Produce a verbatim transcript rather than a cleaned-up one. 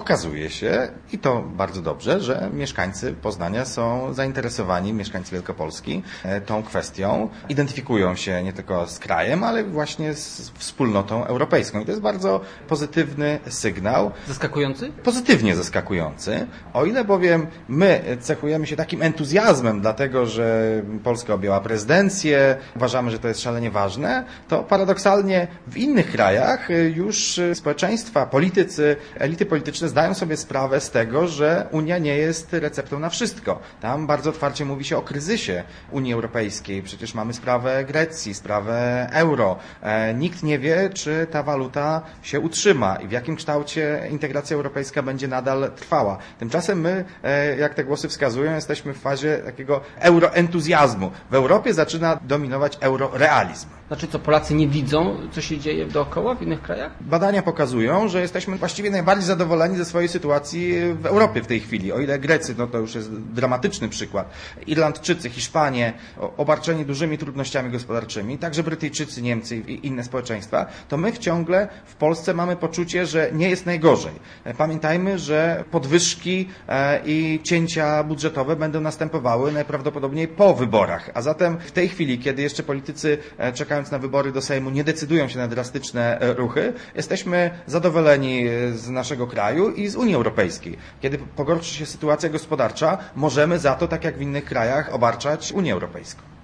okazuje się, i to bardzo dobrze, że mieszkańcy Poznania są zainteresowani, mieszkańcy Wielkopolski, tą kwestią. Identyfikują się nie tylko z krajem, ale właśnie z wspólnotą europejską. I to jest bardzo pozytywny sygnał. Zaskakujący? Pozytywnie zaskakujący. O ile bowiem my cechujemy się takim entuzjazmem, dlatego że Polska objęła prezydencję, uważamy, że to jest szalenie ważne, to paradoksalnie w innych krajach już społeczeństwa, politycy, elity polityczne zdają sobie sprawę z tego, że Unia nie jest receptą na wszystko. Tam bardzo otwarcie mówi się o kryzysie Unii Europejskiej. Przecież mamy sprawę Grecji, sprawę euro. Nikt nie wie, czy ta waluta się utrzyma i w jakim kształcie integracja europejska będzie nadal trwała. Tymczasem my, jak te głosy wskazują, jesteśmy w fazie takiego euroentuzjazmu. W Europie zaczyna dominować eurorealizm. Znaczy co, Polacy nie widzą, co się dzieje dookoła w innych krajach? Badania pokazują, że jesteśmy właściwie najbardziej zadowoleni ze swojej sytuacji w Europie w tej chwili. O ile Grecy, no to już jest dramatyczny przykład. Irlandczycy, Hiszpanie, obarczeni dużymi trudnościami gospodarczymi, także Brytyjczycy, Niemcy i inne społeczeństwa, to my ciągle w Polsce mamy poczucie, że nie jest najgorzej. Pamiętajmy, że podwyżki i cięcia budżetowe będą następowały najprawdopodobniej po wyborach. A zatem w tej chwili, kiedy jeszcze politycy czekają na wybory do Sejmu, nie decydują się na drastyczne ruchy, jesteśmy zadowoleni z naszego kraju i z Unii Europejskiej. Kiedy pogorszy się sytuacja gospodarcza, możemy za to, tak jak w innych krajach, obarczać Unię Europejską.